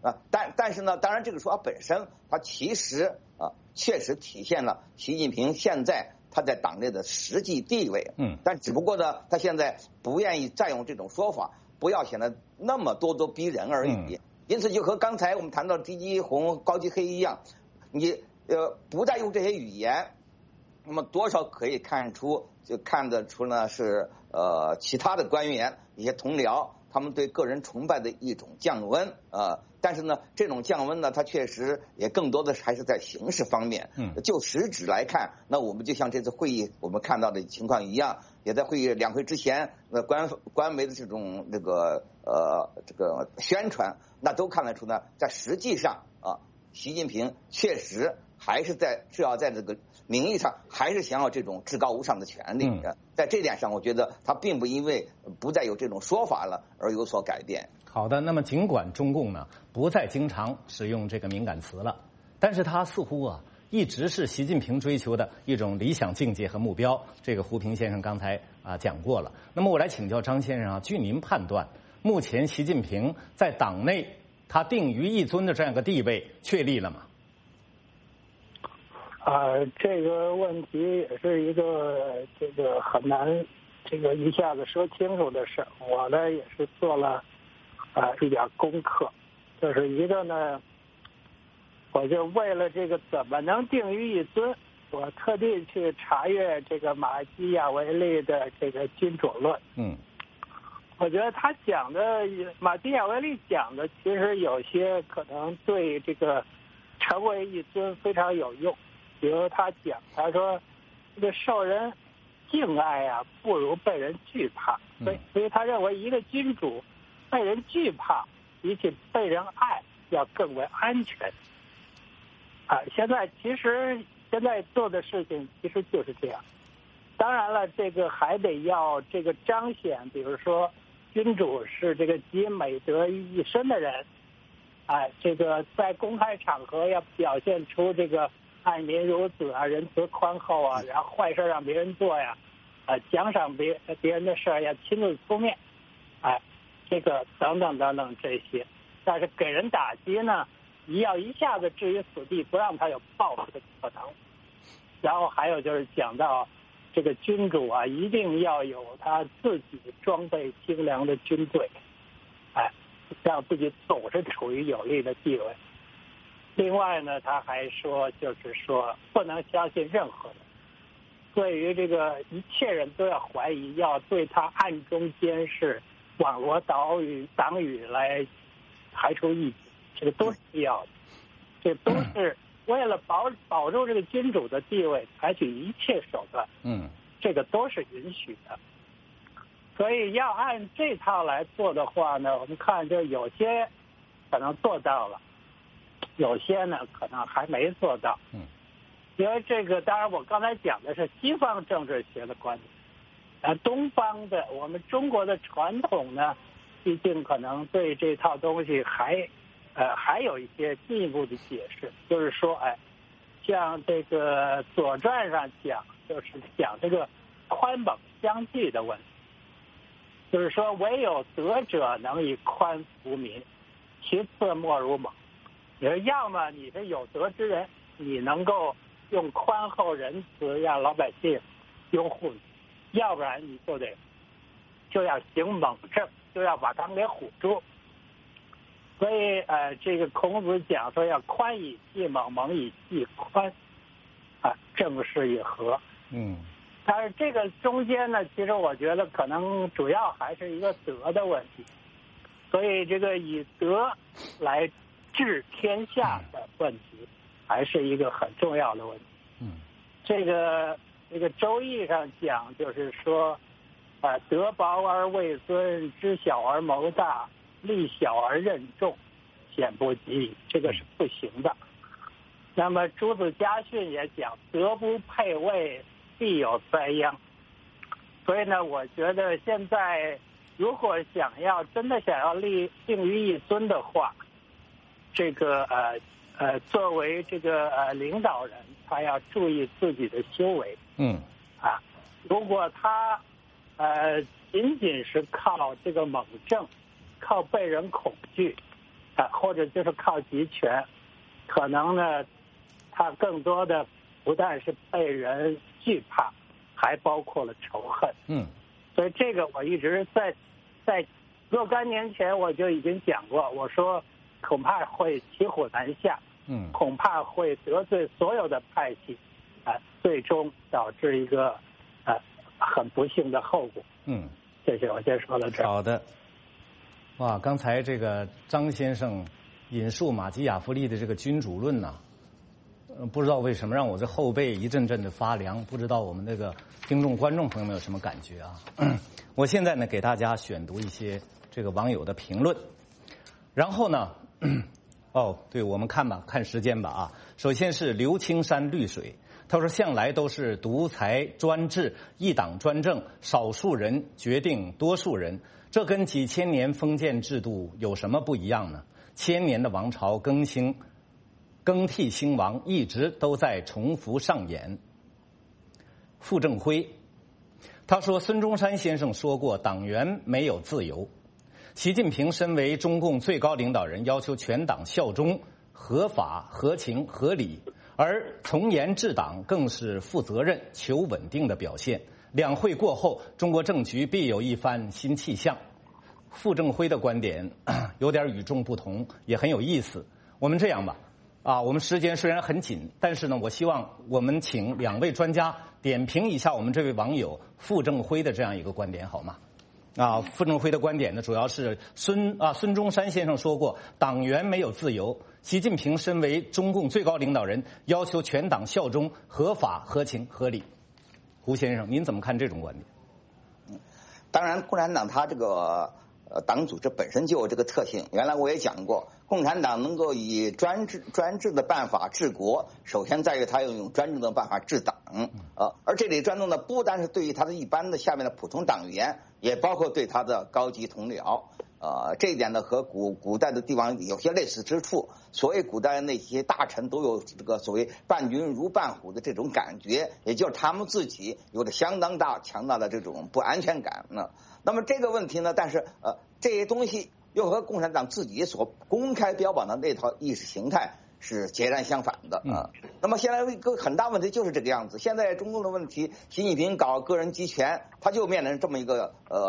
但是呢，当然这个说法本身，它其实确实体现了习近平现在他在党内的实际地位。但只不过呢，他现在不愿意再用这种说法，不要显得那么咄咄逼人而已。因此就和刚才我们谈到低级红高级黑一样，你不再用这些语言，那么多少可以看得出呢是其他的官员一些同僚他们对个人崇拜的一种降温但是呢这种降温呢，它确实也更多的还是在形式方面。就实质来看，那我们就像这次会议我们看到的情况一样，也在两会之前官媒的这种这个宣传，那都看得出呢，在实际上习近平确实还是至少在这个名义上还是想要这种至高无上的权利。在这点上，我觉得他并不因为不再有这种说法了而有所改变。 好的，那么尽管中共呢不再经常使用这个敏感词了，但是他似乎一直是习近平追求的一种理想境界和目标。这个胡平先生刚才讲过了。那么我来请教张先生据您判断，目前习近平在党内他定于一尊的这样一个地位确立了吗？ 这个问题也是一个很难一下子说清楚的事。我呢也是做了一点功课，就是一个呢，我就为了这个怎么能定于一尊，我特地去查阅这个马基雅维利的这个君主论。我觉得他讲的马基雅维利讲的，其实有些可能对这个成为一尊非常有用。比如他说这个受人敬爱不如被人惧怕，所以他认为一个君主被人惧怕比起被人爱要更为安全。现在做的事情其实就是这样。当然了，这个还得要这个彰显，比如说君主是这个集美德于一身的人，这个在公开场合要表现出这个爱民如子仁慈宽厚然后坏事让别人做奖赏别人的事要亲自出面，这个等等等等这些。但是给人打击呢，要一下子置于死地，不让他有报复的可能。然后还有就是讲到这个君主一定要有他自己装备精良的军队，让自己总是处于有利的地位。另外呢，他还说，就是说不能相信任何人，对于这个一切人都要怀疑，要对他暗中监视、网罗党羽来排除异己，这个都是必要的。这都是为了保住这个君主的地位，采取一切手段。这个都是允许的。所以要按这套来做的话呢，我们看就有些可能做到了。有些呢可能还没做到。因为这个当然我刚才讲的是西方政治学的观点，东方的我们中国的传统呢，毕竟可能对这套东西还有一些进一步的解释，就是说像这个《左传》上讲，就是讲这个宽猛相济的问题，就是说唯有德者能以宽服民，其次莫如猛。你说要么你是有德之人，你能够用宽厚仁慈让老百姓拥护你，要不然你就要行猛政，就要把他们给唬住。所以这个孔子讲说要宽以济猛，猛以济宽，正是以和。但是这个中间呢，其实我觉得可能主要还是一个德的问题，所以这个以德来治天下的问题还是一个很重要的问题。这个周易上讲，就是说德薄而位尊，知小而谋大，力小而任重，险不及矣，这个是不行的。那么朱子家训也讲，德不配位，必有灾殃。所以呢，我觉得现在如果真的想要定于一尊的话，这个作为这个领导人，他要注意自己的修为。如果他仅仅是靠这个猛政，靠被人恐惧， 或者就是靠集权，可能呢，他更多的不但是被人惧怕，还包括了仇恨。所以这个我一直在若干年前我就已经讲过，我说恐怕会骑虎难下，恐怕会得罪所有的派系，最终导致一个很不幸的后果。谢谢，我先说到这儿。 好的。哇，刚才这个张先生引述马基雅夫利的这个君主论呢，不知道为什么让我这后背一阵阵的发凉，不知道我们这个听众观众朋友们有什么感觉啊？我现在呢给大家选读一些这个网友的评论，然后呢，对，我们看吧，看时间吧啊。首先是刘青山绿水，他说向来都是独裁专制、一党专政，少数人决定多数人。这跟几千年封建制度有什么不一样呢？千年的王朝更替兴亡，一直都在重复上演。傅政辉，他说孙中山先生说过，党员没有自由。习近平身为中共最高领导人，要求全党效忠、合法、合情、合理，而从严治党更是负责任、求稳定的表现。两会过后，中国政局必有一番新气象。傅政辉的观点有点与众不同，也很有意思。我们这样吧，我们时间虽然很紧，但是呢，我希望我们请两位专家点评一下我们这位网友傅政辉的这样一个观点，好吗？傅政辉的观点呢，主要是孙中山先生说过，党员没有自由。习近平身为中共最高领导人，要求全党效忠、合法、合情、合理。胡先生，您怎么看这种观点？ 当然，共产党它这个党组织本身就有这个特性。原来我也讲过，共产党能够以专制的办法治国，首先在于它要用专制的办法治党。而这里专政呢，不单是对于他的一般的下面的普通党员，也包括对他的高级同僚。这一点呢和古代的地方有些类似之处。所谓古代那些大臣都有这个所谓伴君如伴虎的这种感觉，也就是他们自己有着相当强大的这种不安全感。那么这个问题呢，但是这些东西又和共产党自己所公开标榜的那套意识形态是截然相反的啊。那么现在一个很大问题就是这个样子。现在中共的问题，习近平搞个人集权，他就面临这么一个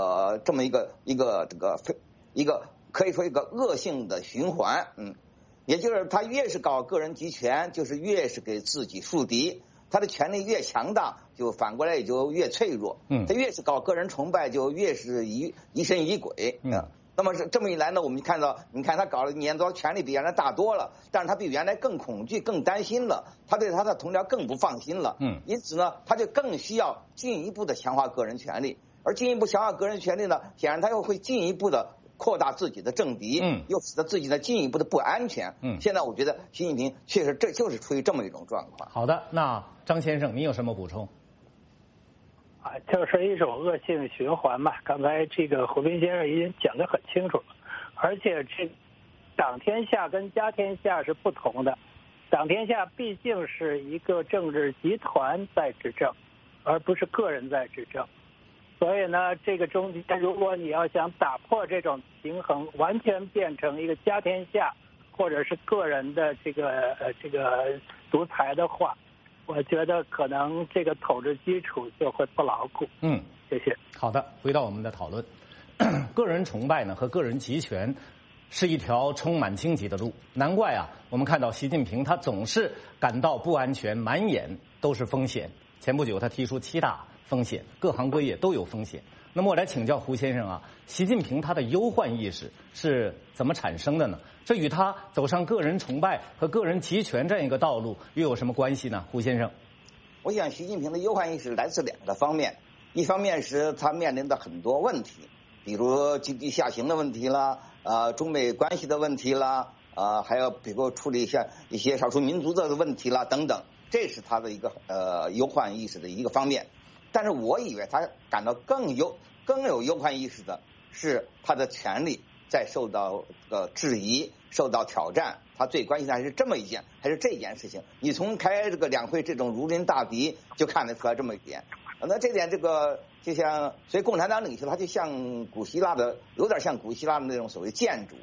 可以说一个恶性的循环。也就是他越是搞个人集权，就是越是给自己树敌。他的权力越强大，就反过来也就越脆弱。他越是搞个人崇拜，就越是疑神疑鬼。那么这么一来呢，我们看到，你看他搞了年多，权力比原来大多了，但是他比原来更恐惧、更担心了，他对他的同僚更不放心了。因此呢，他就更需要进一步的强化个人权力，而进一步强化个人权力呢，显然他又会进一步的扩大自己的政敌，又使得自己的进一步的不安全。现在我觉得习近平确实这就是处于这么一种状况。 好的，那张先生，你有什么补充？ 就是一种恶性循环嘛。刚才这个胡斌先生已经讲得很清楚了，而且这党天下跟家天下是不同的。党天下毕竟是一个政治集团在执政，而不是个人在执政。所以呢，这个中间如果你要想打破这种平衡，完全变成一个家天下或者是个人的这个独裁的话，我觉得可能这个统治基础就会不牢固。谢谢。 好的，回到我们的讨论，个人崇拜呢和个人集权是一条充满荆棘的路。难怪我们看到习近平他总是感到不安全，满眼都是风险。前不久他提出7大风险，各行各业都有风险。那么我来请教胡先生习近平他的忧患意识是怎么产生的呢？这与他走上个人崇拜和个人集权这样一个道路又有什么关系呢？胡先生， 我想习近平的忧患意识来自2个方面，一方面是他面临的很多问题，比如经济下行的问题啦，中美关系的问题啦，还有比如处理一些少数民族的问题啦等等，这是他的一个忧患意识的一个方面。但是我以为他感到更有忧患意识的是他的权利在受到质疑、受到挑战。他最关心的还是这件事情。你从开这个两会这种如临大敌就看得出来这么一点。那这点就像，所以共产党领袖他就像有点像古希腊的那种所谓建主。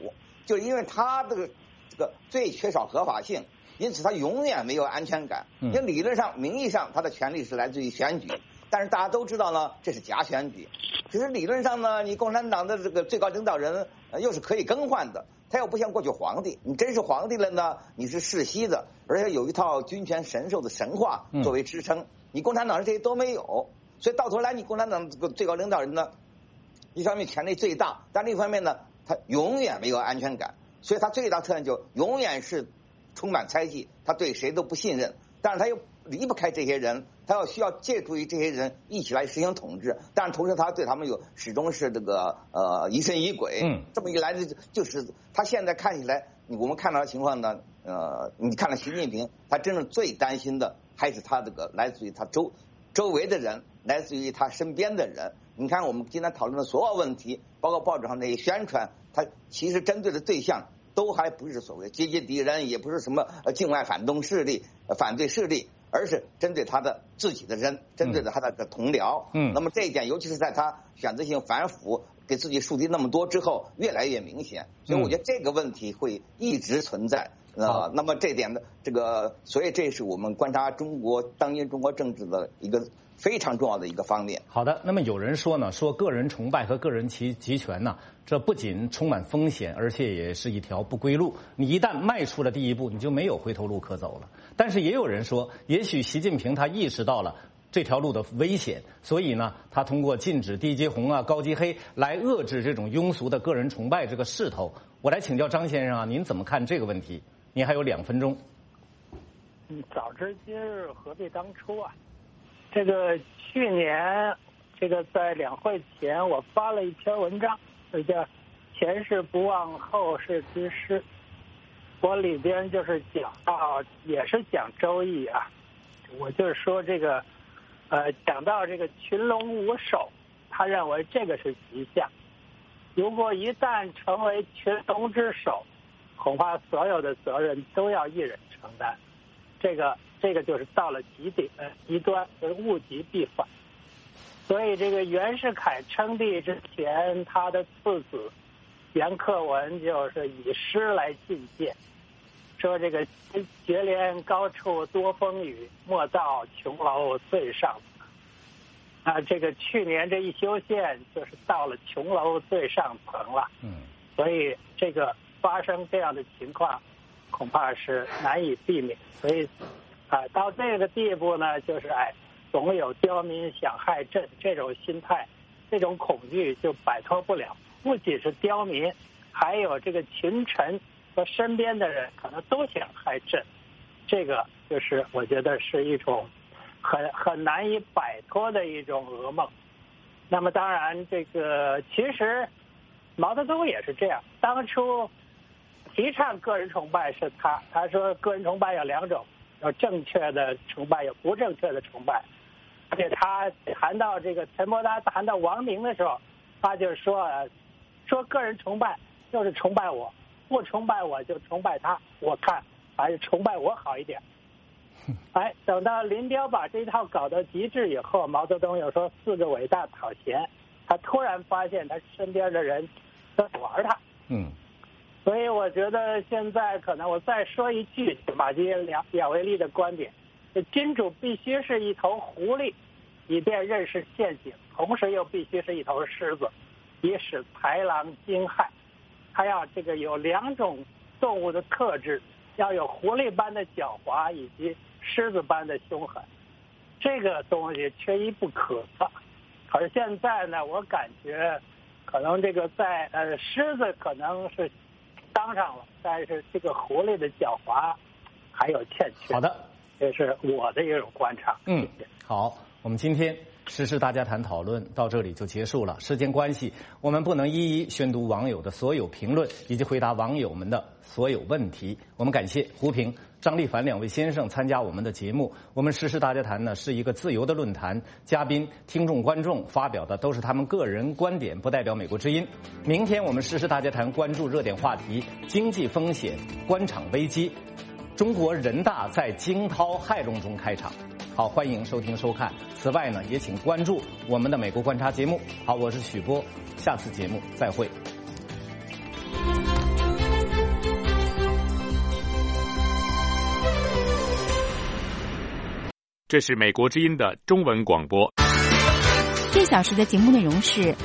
就因为他这个最缺少合法性，因此他永远没有安全感。因为理论上、名义上他的权利是来自于选举，但是大家都知道呢，这是假选举。其实理论上呢，你共产党的这个最高领导人又是可以更换的，他又不像过去皇帝，你真是皇帝了呢，你是世袭的，而且有一套君权神授的神话作为支撑。你共产党人这些都没有，所以到头来你共产党这个最高领导人呢，一方面权力最大，但另一方面呢，他永远没有安全感，所以他最大特点就永远是充满猜忌，他对谁都不信任，但是他又离不开这些人，他要需要借助于这些人一起来实行统治，但是同时他对他们始终是这个疑神疑鬼。这么一来就是他现在看起来，我们看到的情况呢，你看到习近平，他真正最担心的还是他这个来自于他周围的人，来自于他身边的人。你看我们今天讨论的所有问题，包括报纸上那些宣传，他其实针对的对象都还不是所谓阶级敌人，也不是什么境外反动势力、反对势力，而是针对他的自己的人，针对他的同僚。那么这一点，尤其是在他选择性反腐给自己树敌那么多之后，越来越明显。所以我觉得这个问题会一直存在。那么这点的所以这是我们观察当今中国政治的一个非常重要的一个方面。 好的，那么有人说呢，说个人崇拜和个人集权呢，这不仅充满风险，而且也是一条不归路。你一旦迈出了第一步，你就没有回头路可走了。但是也有人说，也许习近平他意识到了这条路的危险，所以呢，他通过禁止低级红啊、高级黑来遏制这种庸俗的个人崇拜这个势头。我来请教张先生啊，您怎么看这个问题？您还有2分钟。 早知今日何必当初啊！这个去年在两会前，我发了一篇文章，叫《前事不忘，后事之师》。我里边就是讲到，也是讲周易啊。我就是说讲到这个群龙无首，他认为这个是吉祥。如果一旦成为群龙之首，恐怕所有的责任都要一人承担。这个就是到了极端，就是物极必反。所以这个袁世凯称帝之前，他的次子袁克文就是以诗来进谏，说这个绝莲高处多风雨，莫到琼楼最上层。这个去年这一修宪就是到了琼楼最上层了。所以这个发生这样的情况，恐怕是难以避免。所以到这个地步呢，就是总有刁民想害朕这种心态，这种恐惧就摆脱不了。不仅是刁民，还有这个群臣和身边的人可能都想害朕。这个就是我觉得是一种很难以摆脱的一种噩梦。那么当然其实毛泽东也是这样，当初提倡个人崇拜是他说个人崇拜有2种，有正确的崇拜，有不正确的崇拜。而且他谈到陈伯达谈到王明的时候，他就说个人崇拜就是崇拜我，不崇拜我就崇拜他，我看还是崇拜我好一点。等到林彪把这套搞到极致以后，毛泽东又说4个伟大讨嫌，他突然发现他身边的人在玩他。所以我觉得现在可能我再说一句马基雅维利的观点，君主必须是一头狐狸，以便认识陷阱，同时又必须是一头狮子，以使豺狼惊骇。他要有2种动物的特质，要有狐狸般的狡猾，以及狮子般的凶狠。这个东西缺一不可。而现在呢，我感觉可能在狮子可能是当上了，但是这个狐狸的狡猾还有欠缺。 好的， 这是我的一种观察。 好，我们今天时事大家谈讨论到这里就结束了。时间关系，我们不能一一宣读网友的所有评论以及回答网友们的所有问题。我们感谢胡平、张立凡2位先生参加我们的节目。我们时事大家谈呢是一个自由的论坛，嘉宾、听众、观众发表的都是他们个人观点，不代表美国之音。明天我们时事大家谈关注热点话题：经济风险、官场危机。中国人大在惊涛骇浪中开场。好，欢迎收听收看。此外呢，也请关注我们的美国观察节目。好，我是许波，下次节目再会。 这是美国之音的中文广播。 这小时的节目内容是